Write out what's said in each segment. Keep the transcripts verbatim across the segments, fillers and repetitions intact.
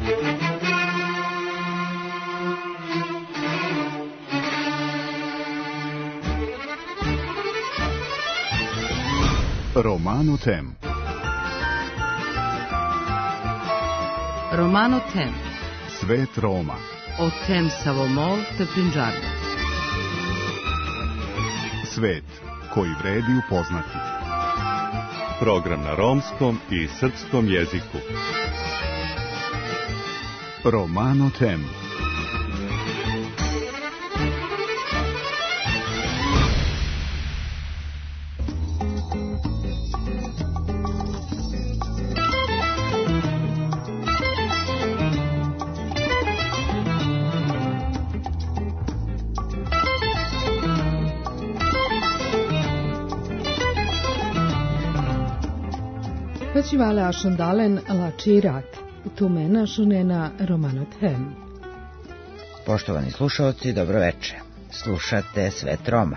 Romano Tem. Romano Tem. Svet Roma. O tem savomol te Punjabi. Svet koji vredi upoznati. Program na romskom i srpskom jeziku. Romano Tem. Festivala Ashandalen Lačirat, tumena šunena Romano Tem. Poštovani slušalci, dobro veče. Slušate Svet Roma.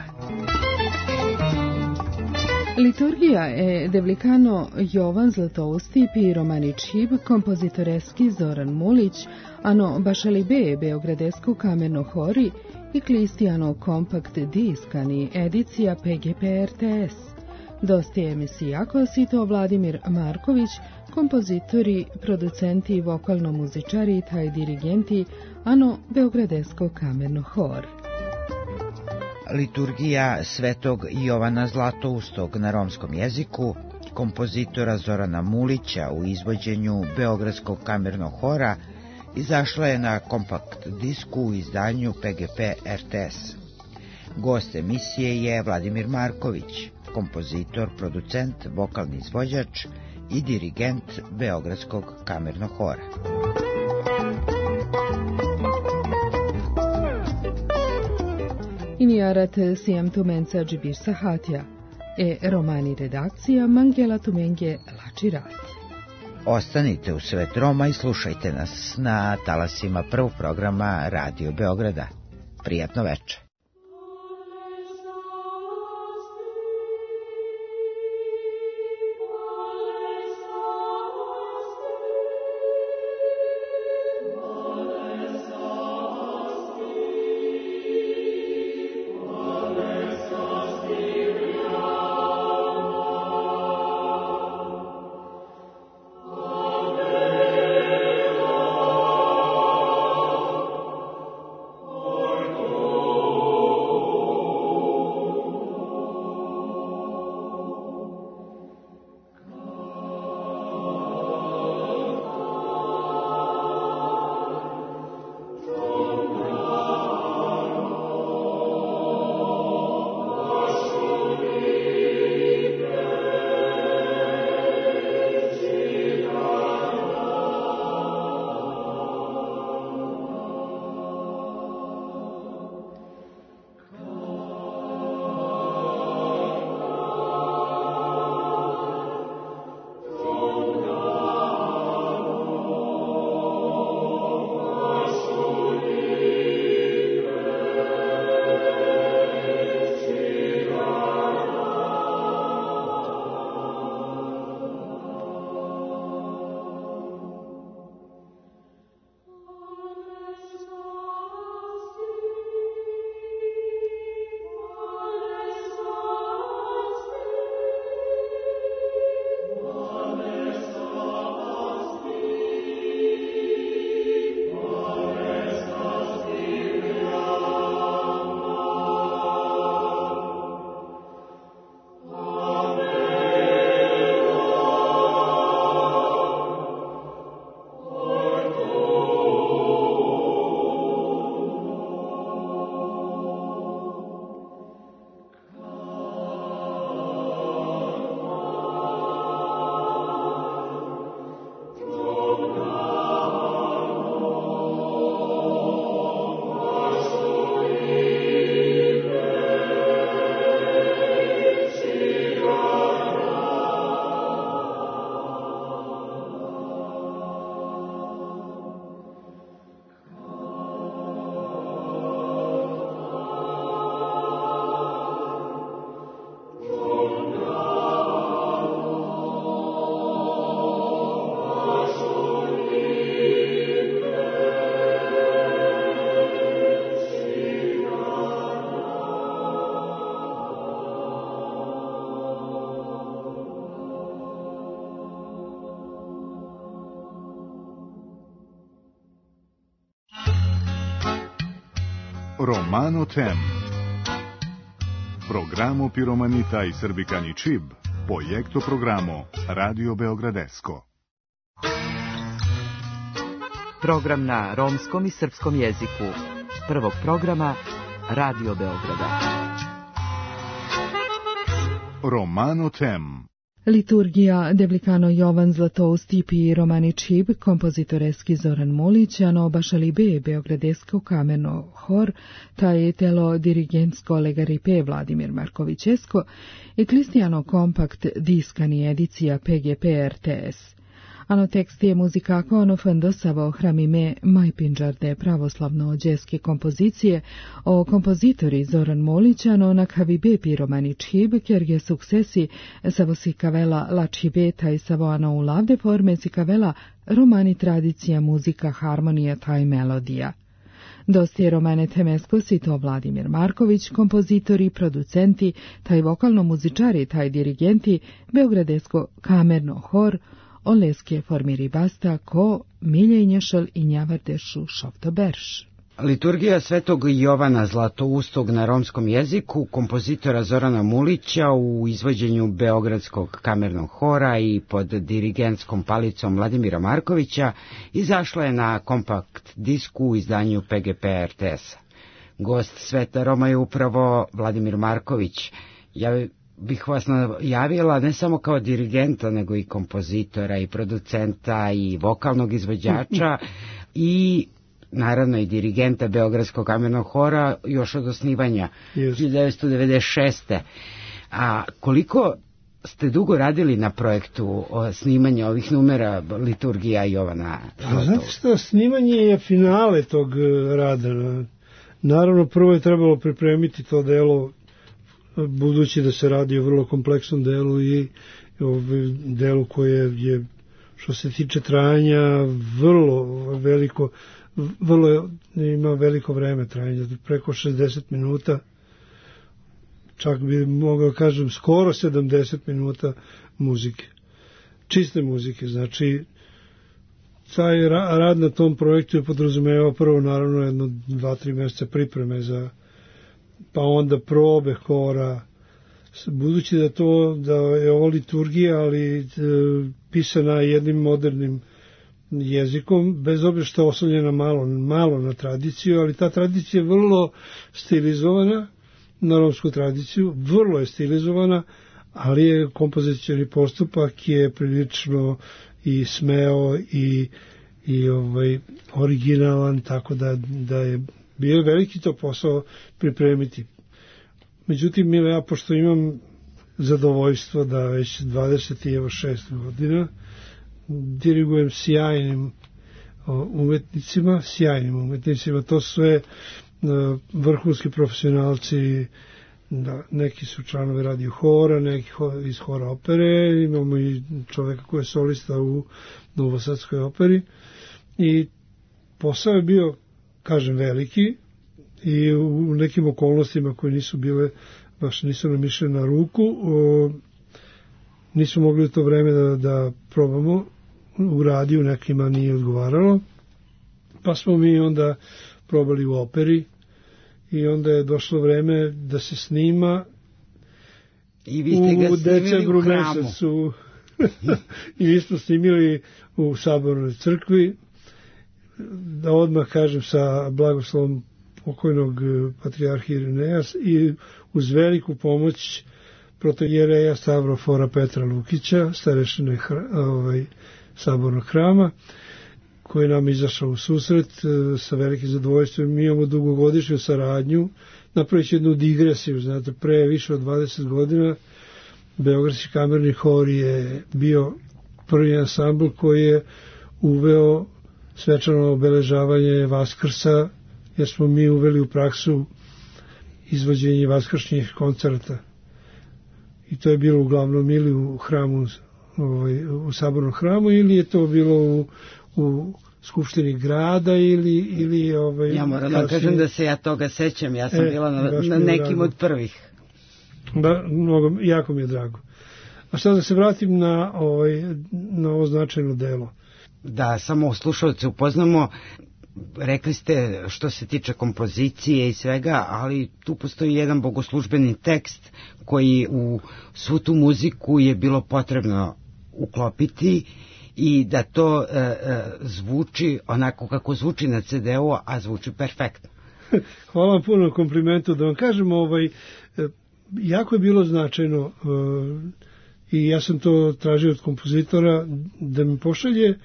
Liturgija je devlikano Jovan Zlatousti pi Romaničib, kompozitoreski Zoran Mulić, ano Bašalibe Beogradesko kamerno hori i Klistijano kompakt diskani edicija P G P R T S. Dosti emisijako sito Vladimir Marković, kompozitori, producenti, vokalno-muzičari, taj dirigenti, ano Beogradesko kamerno hor. Liturgija Svetog Jovana Zlatoustog na romskom jeziku, kompozitora Zorana Mulića u izvođenju Beogradskog kamernog hora, izašla je na kompakt disku u izdanju P G P R T S. Gost emisije je Vladimir Marković, kompozitor, producent, vokalni izvođač i dirigent Beogradskog kamernog hora. Inijarat sijem tumenca Džibir Sahatja, e romani redakcija Mangela Tumenge Lačirat. Ostanite u Svet Roma i slušajte nas na talasima prvog programa Radio Beograda. Prijatno veče. Oh Romano Tem. Programo Piromanita i Srbikani Čib, projekto programo Radio Beogradesko. Program na romskom i srpskom jeziku. Prvog programa Radio Beograda. Romano Tem. Liturgija Devlikano Jovan Zlatoustipi i Romani Čib, kompozitoreski Zoran Mulić, ano Bašalibe Beogradesko kamerno hor, taj telo dirigentsko legaripe Vladimir Markovićesko i Kristijano kompakt diskani edicija P G P R T S. Ano tekst je muzikako ono fandosavo hramime Majpinđarde pravoslavno-ođeske kompozicije o kompozitori Zoran Mulić, ano na kavibe pi Romani Čib, kerge suksesi savo si kavela la čibeta i savo ano u lavde forme si kavela romani tradicija muzika harmonija taj melodija. Dosti je romane temesko si to Vladimir Marković, kompozitori, producenti, taj vokalno-muzičari, taj dirigenti, Beogradesko kamerno hor, Oleske formiri basta ko miljenješal i njavardešu šoftoberš. Liturgija Svetog Jovana Zlatoustog na romskom jeziku, kompozitora Zorana Mulića u izvođenju Beogradskog kamernog hora i pod dirigentskom palicom Vladimira Markovića izašla je na kompakt disku u izdanju P G P R T S-a. Gost Sveta Roma je upravo Vladimir Marković. Ja bih vas javila ne samo kao dirigenta, nego i kompozitora i producenta i vokalnog izvođača i naravno i dirigenta Beogradskog kamernog hora još od osnivanja yes. hiljadu devetsto devedeset šeste. A koliko ste dugo radili na projektu snimanja ovih numera Liturgija Jovana? A znate što, snimanje je finale tog rada. Naravno, prvo je trebalo pripremiti to delo, budući da se radi o vrlo kompleksnom delu i delu koje je, što se tiče trajanja, vrlo veliko, vrlo ima veliko vreme trajanja, preko šezdeset minuta, čak bi mogao kažem skoro sedamdeset minuta muzike, čiste muzike. Znači, taj rad na tom projektu je podrazumevao prvo naravno jedno dva, tri mjeseca pripreme za, pa onda probe hora, budući da to da je ovo liturgija, ali e, pisana jednim modernim jezikom, bez obzira što je oslonjena malo, malo na tradiciju, ali ta tradicija je vrlo stilizovana na romsku tradiciju, vrlo je stilizovana, ali je kompozicijski postupak je prilično i smeo i, i ovaj, originalan, tako da, da je bio veliki to posao pripremiti. Međutim, ja, pošto imam zadovoljstvo da već dvadeset šest godina dirigujem sjajnim umetnicima, sjajnim umetnicima, to sve vrhunski profesionalci, neki su članovi radio hora, neki iz hora opere, imamo i čoveka koji je solista u Novosadskoj operi i posao je bio, kažem, veliki i u nekim okolnostima koje nisu bile, baš nisu nam išle na ruku, o, nisu mogli to vreme da, da probamo u radiju, nekima nije odgovaralo, pa smo mi onda probali u operi i onda je došlo vreme da se snima i vi ste ga u decembru mesecu i mi smo snimili u Sabornoj crkvi, da odmah kažem sa blagoslovom pokojnog patrijarha Irineja i uz veliku pomoć protoijereja Stavrofora Petra Lukića, starešine ovaj, Sabornog hrama, koji nam izašao u susret sa velikim zadovoljstvom. Mi imamo dugogodišnju saradnju, napravit ću jednu digresiju, znate, pre više od dvadeset godina Beogradski kamerni hor je bio prvi ansambl koji je uveo svečano obeležavanje Vaskrsa, jer smo mi uveli u praksu izvođenje vaskršnjih koncerta. I to je bilo uglavnom ili u hramu, ovaj, u Sabornom hramu, ili je to bilo u, u Skupštini grada, ili... ili ovaj, ja moram da kažem da se ja toga sećam, ja sam e, bila na, na nekim drago. Od prvih. Ba, mnogo, jako mi je drago. A sad da se vratim na, ovaj, na ovo značajno delo. Da samo slušalce upoznamo, rekli ste što se tiče kompozicije i svega, ali tu postoji jedan bogoslužbeni tekst koji u svu tu muziku je bilo potrebno uklopiti i da to e, e, zvuči onako kako zvuči na ce de u, a zvuči perfektno. Hvala vam puno na komplimentu. Da vam kažem, ovaj, jako je bilo značajno i ja sam to tražio od kompozitora da mi pošalje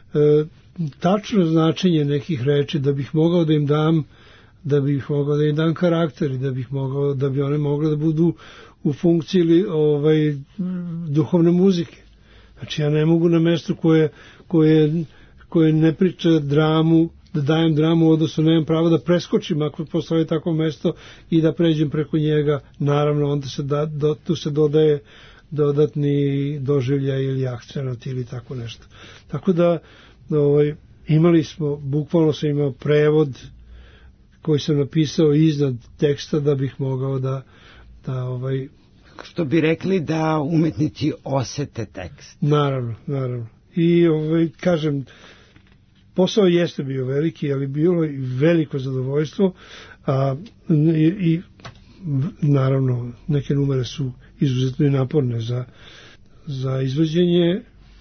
tačno značenje nekih reči, da bih mogao da im dam da bih mogao da im dam karakter i da bih mogao, da bi one mogle da budu u funkciji ovaj, duhovne muzike. Znači ja ne mogu na mestu koje, koje, koje ne priča dramu, da dajem dramu, odnosno nemam pravo da preskočim ako postoji takvo mesto i da pređem preko njega. Naravno, onda se da, do, tu se dodaje dodatni doživljaj ili akcenat ili tako nešto. Tako da ovaj, imali smo, bukvalno sam imao prevod koji sam napisao iznad teksta da bih mogao da, da ovaj, što bi rekli da umetnici osete tekst. Naravno, naravno. I ovaj, kažem, posao jeste bio veliki, ali bilo i veliko zadovoljstvo, a, i, i naravno neke numere su izuzetno i naporne za, za izvođenje,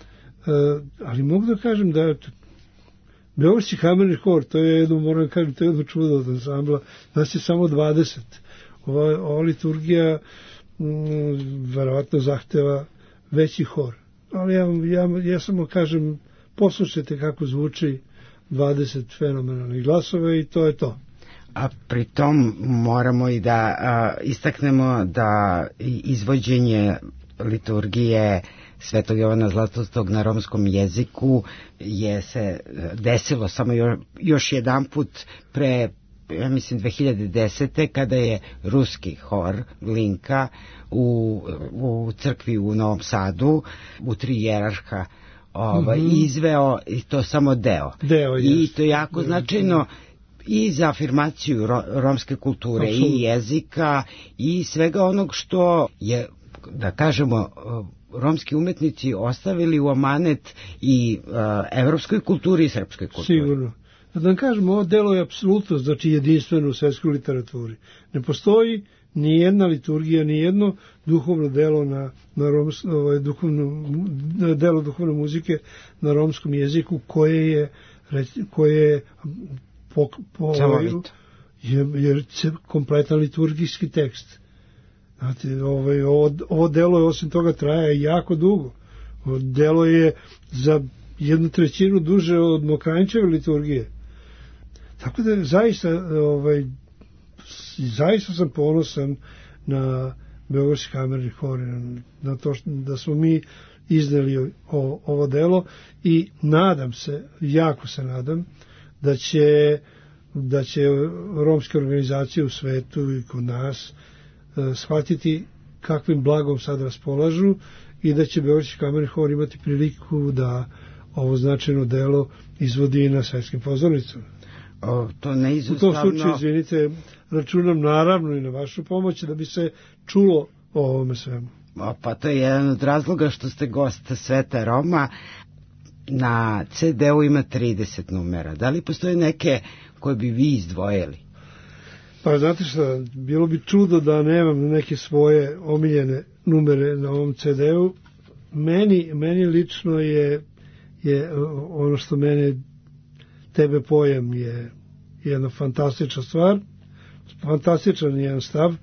a, ali mogu da kažem da Beogradski kamerni hor, to je jedno, moram kažem, to je jedno čudo od ansambla, nas je samo dvadeset. Ova, ova liturgija m, verovatno zahteva veći hor. Ali ja, ja, ja samo kažem, poslušajte kako zvuči dvadeset fenomenalnih glasova i to je to. A pritom moramo i da a, istaknemo da izvođenje liturgije Svetog Jovana Zlatoustog na romskom jeziku je se desilo samo jo, još jedan put pre, ja mislim, dve hiljade desete. kada je ruski hor Glinka u, u crkvi u Novom Sadu u tri jerarha ovaj, mm-hmm. izveo, i to samo deo. deo I to je jako deo, značajno deo. I za afirmaciju ro, romske kulture, absolutno. I jezika i svega onog što je, da kažemo, romski umetnici ostavili u amanet i uh, evropskoj kulturi i srpskoj kulturi. Sigurno. Da vam kažem, ovo delo je apsolutno, znači, jedinstveno u svetskoj literaturi. Ne postoji ni jedna liturgija, ni jedno duhovno delo na, na roms, ovaj, duhovno, delo duhovne muzike na romskom jeziku koje je, koje je po, po, je, je kompletan liturgijski tekst. Znate, ovaj, ovo, ovo delo je, osim toga, traje jako dugo. Ovo delo je za jednu trećinu duže od Mokranjčeve liturgije. Tako da zaista, ovaj, zaista sam ponosan na Beogradski kamerni hor, na to što, da smo mi izneli o, ovo delo i nadam se, jako se nadam, da će, da će romske organizacije u svetu i kod nas shvatiti kakvim blagom sad raspolažu i da će Beogradski kamerni hor imati priliku da ovo značajno delo izvodi na svetskim pozornicama. O, to neizostavno... U tom slučaju, izvinite, računam naravno i na vašu pomoć da bi se čulo o ovome svemu. O, pa to je jedan od razloga što ste gost Sveta Roma. Na ce de u ima trideset numera. Da li postoje neke koje bi vi izdvojili? Pa znate šta, bilo bi čudo da nemam neke svoje omiljene numere na ovom ce de u. Meni, meni lično je, je ono što mene Tebe pojam je jedna fantastična stvar, fantastičan jedan stav. E,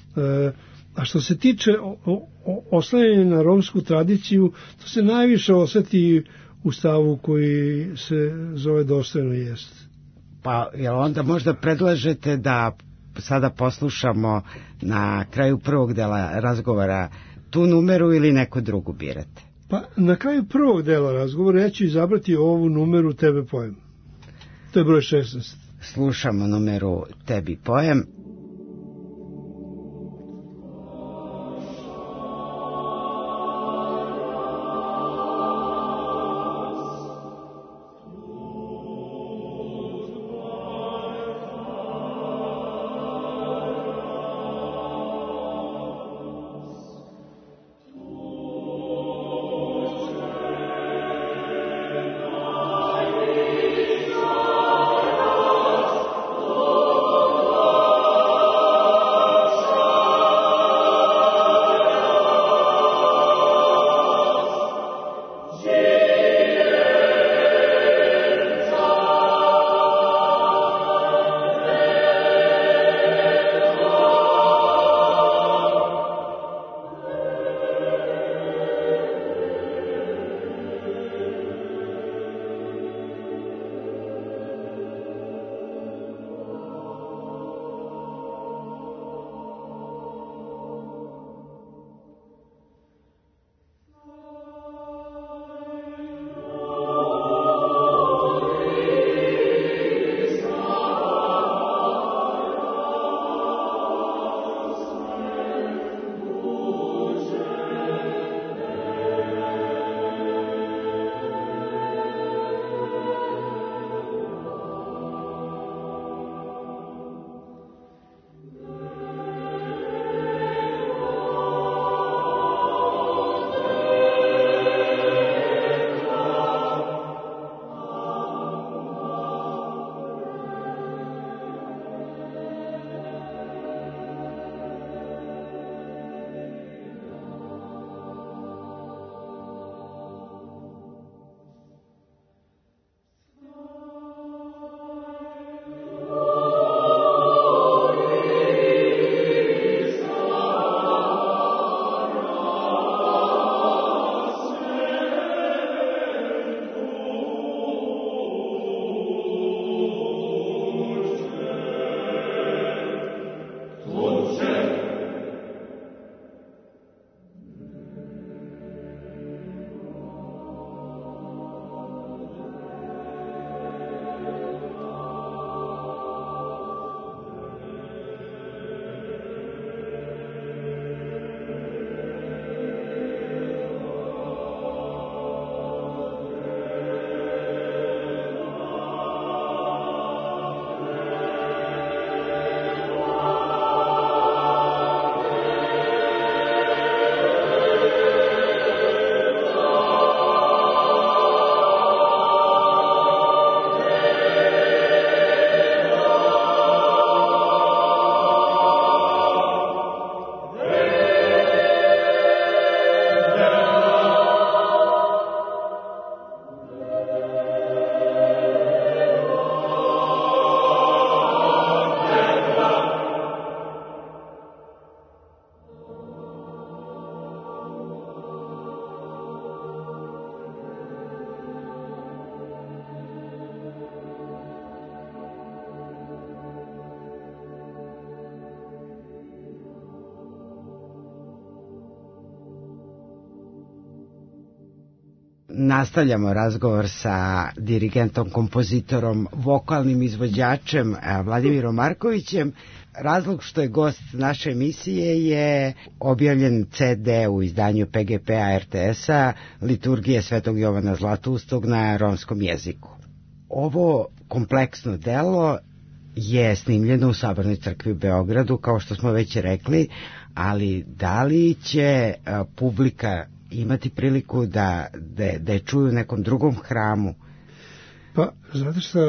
a što se tiče oslanjanja na romsku tradiciju, to se najviše osjeti u stavu koji se zove Dostojno jest. Pa jel onda možda predlažete da sada poslušamo na kraju prvog dela razgovora tu numeru ili neku drugu birate? Pa na kraju prvog dela razgovora ja ću izabrati ovu numeru Tebe pojem. To je broj šesnaest. Slušamo numeru Tebi pojem. Oh, nastavljamo razgovor sa dirigentom, kompozitorom, vokalnim izvođačem Vladimirom Markovićem. Razlog što je gost naše emisije je objavljen ce de u izdanju pe ge pe a er te es-a Liturgije Svetog Jovana Zlatoustog na romskom jeziku. Ovo kompleksno delo je snimljeno u Sabornoj crkvi u Beogradu, kao što smo već rekli, ali da li će publika imati priliku da, da, da je čuju u nekom drugom hramu? Pa, znate šta,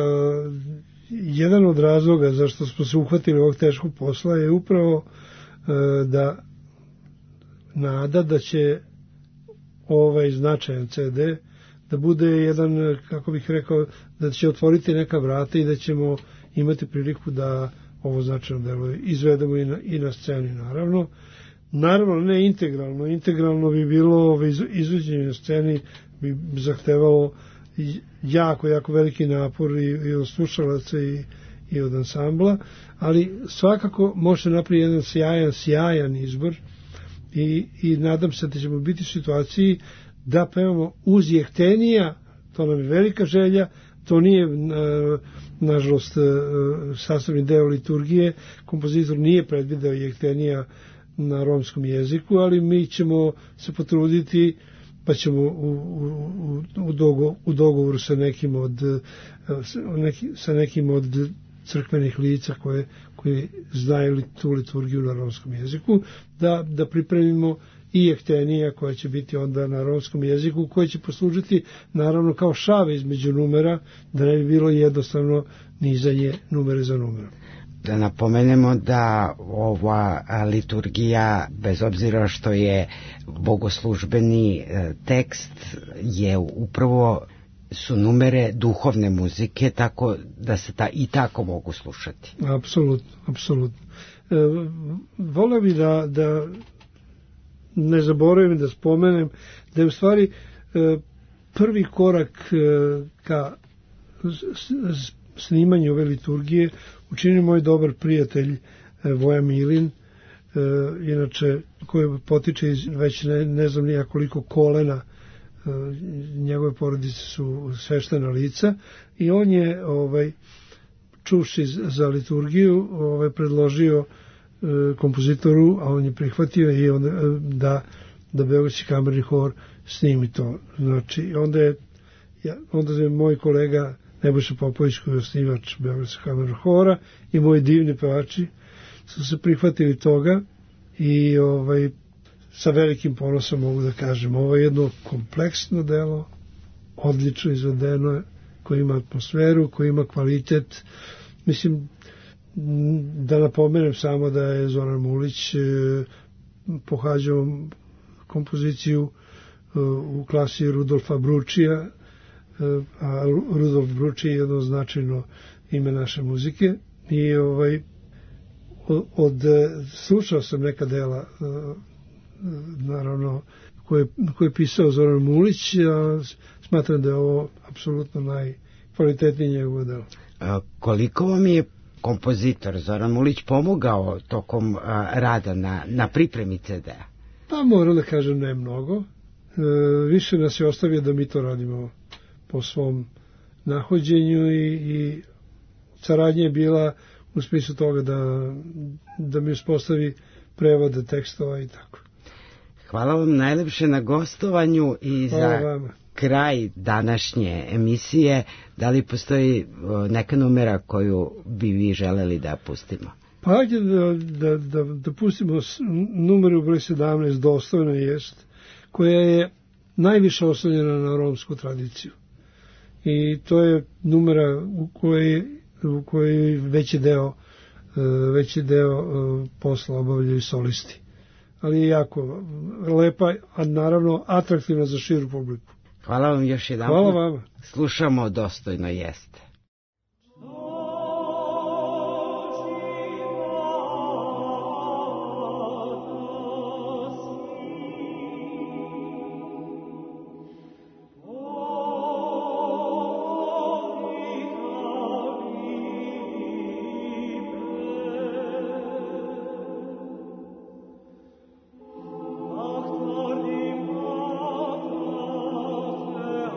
jedan od razloga zašto smo se uhvatili ovog teškog posla je upravo e, da nada da će ovaj značajan ce de da bude jedan, kako bih rekao, da će otvoriti neka vrata i da ćemo imati priliku da ovo značajno delo izvedemo i na, i na sceni, naravno. Naravno, ne integralno. Integralno bi bilo izvođenje na sceni bi zahtevalo jako, jako veliki napor i, i od slušalaca i, i od ansambla, ali svakako može napraviti jedan sjajan, sjajan izbor i, i nadam se da ćemo biti u situaciji da pevamo uz jehtenija, to nam je velika želja, to nije nažalost sastavni deo liturgije, kompozitor nije predvideo jehtenija na romskom jeziku, ali mi ćemo se potruditi pa ćemo u, u, u, dogo, u dogovoru sa nekim od neki, sa nekim od crkvenih lica koje, koje znaju tu liturgiju na romskom jeziku, da, da pripremimo i jehtenija koja će biti onda na romskom jeziku, koja će poslužiti naravno kao šave između numera, da ne bi bilo jednostavno nizanje numere za numerom. Da napomenemo da ova liturgija, bez obzira što je bogoslužbeni tekst, je upravo su numere duhovne muzike, tako da se ta i tako mogu slušati. Apsolutno, apsolutno. E, voleo bi da, da ne zaboravim da spomenem da je u stvari e, prvi korak e, ka snimanju ove liturgije učinio moj dobar prijatelj e, Voja Milin, e, inače koji potiče iz već ne, ne znam nija koliko kolena, e, njegove porodice su sveštena lica i on je ovaj, čuvši za liturgiju ovaj, predložio e, kompozitoru, a on je prihvatio i onda, e, da, da Beogradski kamerni hor snimi to. Znači, onda je, ja, onda je moj kolega Nebojša Popović, koji je osnivač Beogradskog kamernog hora, i moji divni pevači su se prihvatili toga i ovaj, sa velikim ponosom mogu da kažem, ovo je jedno kompleksno delo, odlično izvedeno, koje ima atmosferu, koje ima kvalitet. Mislim, da napomenem samo da je Zoran Mulić eh, pohađao kompoziciju eh, u klasi Rudolfa Bručija, a Rudolf Bruči je jedno značajno ime naše muzike i ovaj od, od slušao sam neka dela naravno koje, koje je pisao Zoran Mulić, a smatram da je ovo apsolutno najkvalitetnije njegovo delo. Koliko vam je kompozitor Zoran Mulić pomogao tokom rada na, na pripremi ce de-a? Pa moram da kažem ne mnogo, e, više nas je ostavio da mi to radimo po svom nahođenju i, i saradnja je bila u smislu toga da, da mi uspostavi prevode tekstova i tako. Hvala vam najlepše na gostovanju i Hvala za vama. Kraj današnje emisije. Da li postoji neka numera koju bi vi želeli da pustimo? Pa hajde da, da, da, da pustimo numeru broj sedamnaest, Dostojna jest, koja je najviše oslonjena na romsku tradiciju. I to je numera u kojoj, u kojoj veći deo, veći deo posla obavljaju solisti. Ali je jako lepa, a naravno atraktivna za širu publiku. Hvala vam još jedan. Hvala vama. Slušamo Dostojno jeste. Ach,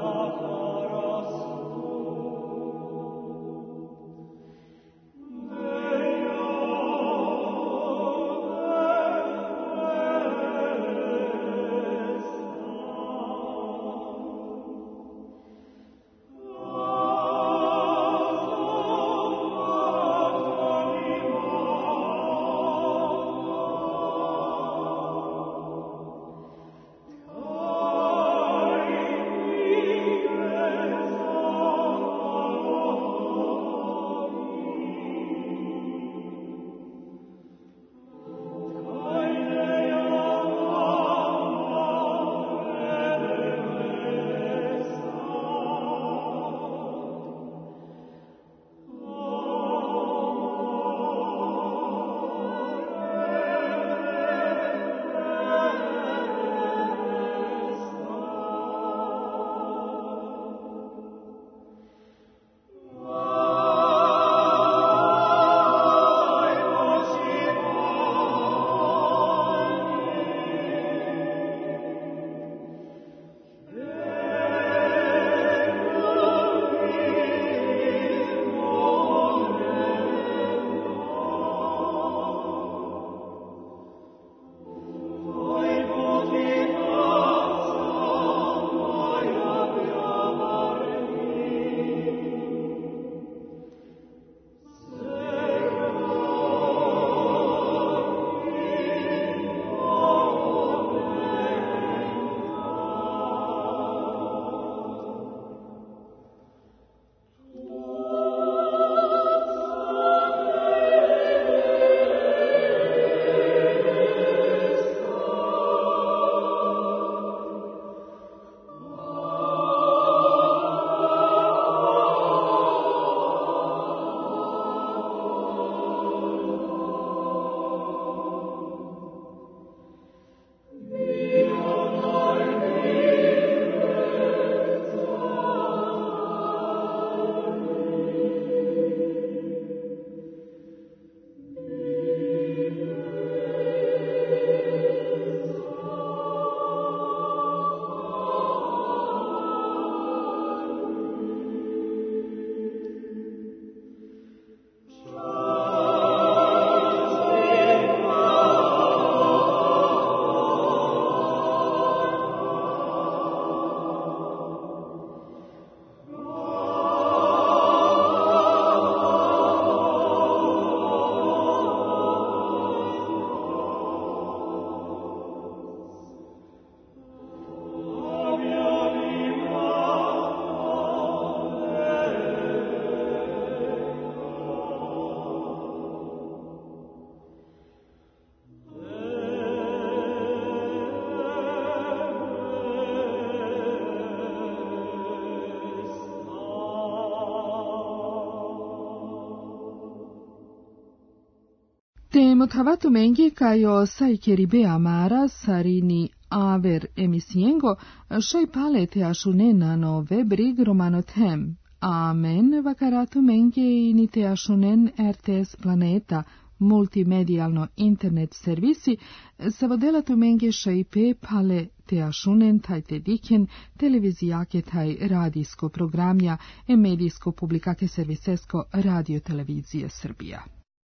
Te motravato menge caio sai che ribe amara sarini aver emisiengo, shoi pale te ashunenano vebrig romano tem. Amen vakaratu menge inite ashunen R T S Planeta, multimedijalno internet servisi, savodela menge šeipe pale te ašunen taj te diken, televizijake taj radijsko programja e medijsko publikake servisesko radio televizije Srbija.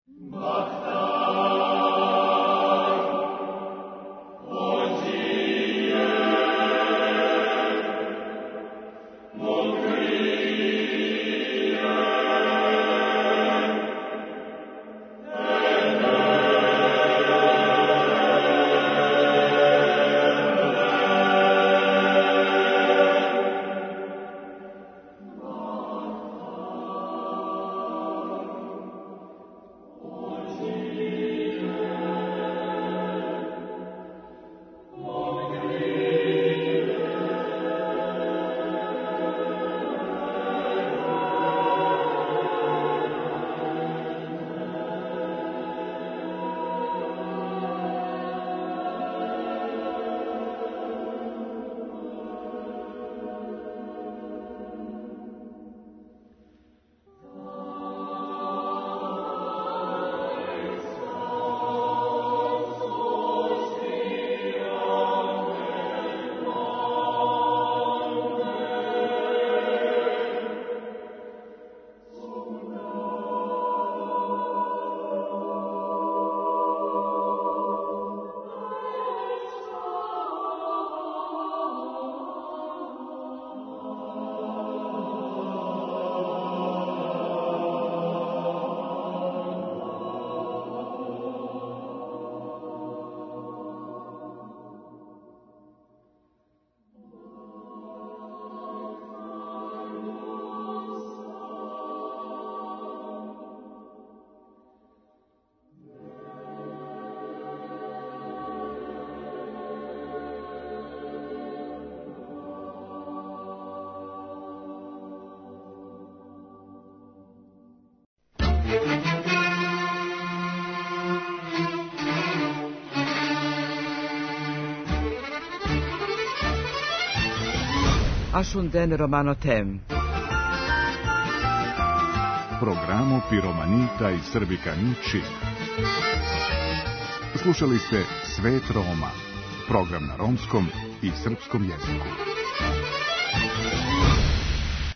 Ashunden Romano Tem. Programu Piromanita i Srbikani čib. Slušali ste Svet Roma, program na romskom i srpskom jeziku.